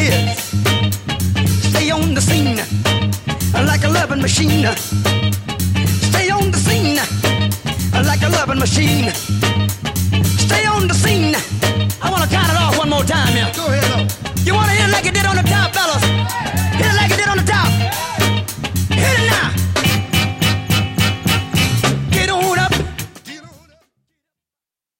hits. Stay on the scene like a loving machine. Stay on the scene like a loving machine. Stay on the scene. I want to count it off one more time, yeah. Go ahead, You want to hear it like it did on the top, fellas?